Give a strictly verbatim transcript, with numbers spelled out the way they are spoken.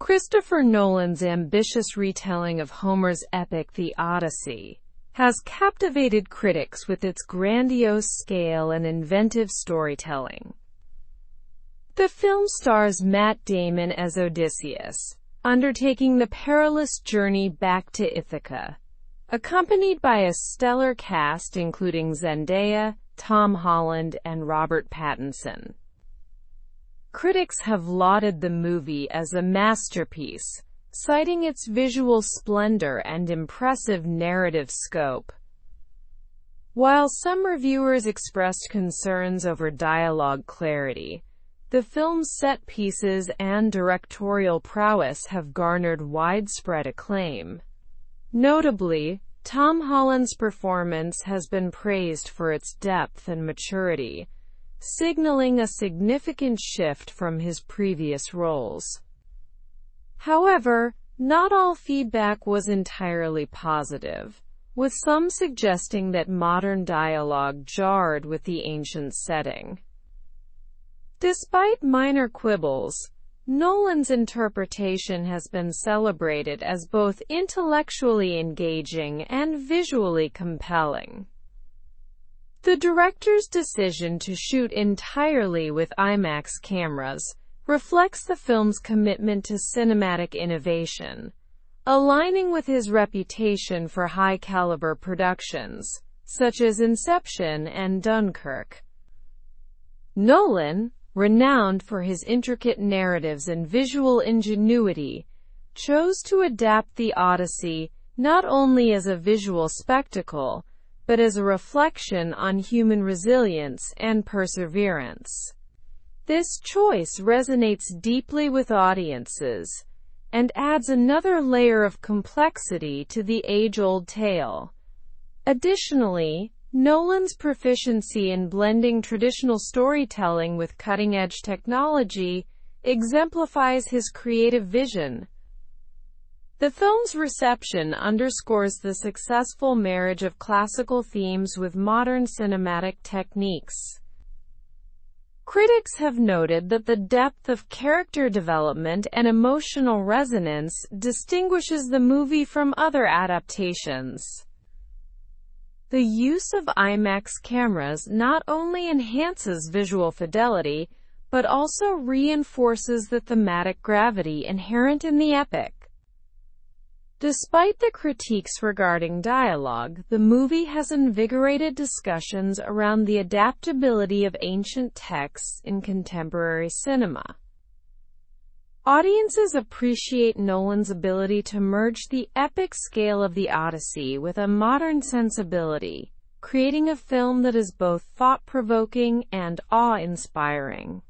Christopher Nolan's ambitious retelling of Homer's epic The Odyssey has captivated critics with its grandiose scale and inventive storytelling. The film stars Matt Damon as Odysseus, undertaking the perilous journey back to Ithaca, accompanied by a stellar cast including Zendaya, Tom Holland, and Robert Pattinson. Critics have lauded the movie as a masterpiece, citing its visual splendor and impressive narrative scope. While some reviewers expressed concerns over dialogue clarity, the film's set pieces and directorial prowess have garnered widespread acclaim. Notably, Tom Holland's performance has been praised for its depth and maturity, signaling a significant shift from his previous roles. However, not all feedback was entirely positive, with some suggesting that modern dialogue jarred with the ancient setting. Despite minor quibbles, Nolan's interpretation has been celebrated as both intellectually engaging and visually compelling. The director's decision to shoot entirely with IMAX cameras reflects the film's commitment to cinematic innovation, aligning with his reputation for high-caliber productions, such as Inception and Dunkirk. Nolan, renowned for his intricate narratives and visual ingenuity, chose to adapt The Odyssey not only as a visual spectacle, but as a reflection on human resilience and perseverance. This choice resonates deeply with audiences, and adds another layer of complexity to the age-old tale. Additionally, Nolan's proficiency in blending traditional storytelling with cutting-edge technology exemplifies his creative vision. The film's reception underscores the successful marriage of classical themes with modern cinematic techniques. Critics have noted that the depth of character development and emotional resonance distinguishes the movie from other adaptations. The use of IMAX cameras not only enhances visual fidelity, but also reinforces the thematic gravity inherent in the epic. Despite the critiques regarding dialogue, the movie has invigorated discussions around the adaptability of ancient texts in contemporary cinema. Audiences appreciate Nolan's ability to merge the epic scale of The Odyssey with a modern sensibility, creating a film that is both thought-provoking and awe-inspiring.